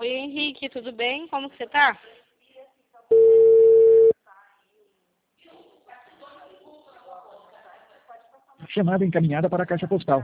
Oi, Henrique, tudo bem? Como que você tá? Chamada encaminhada para a caixa postal.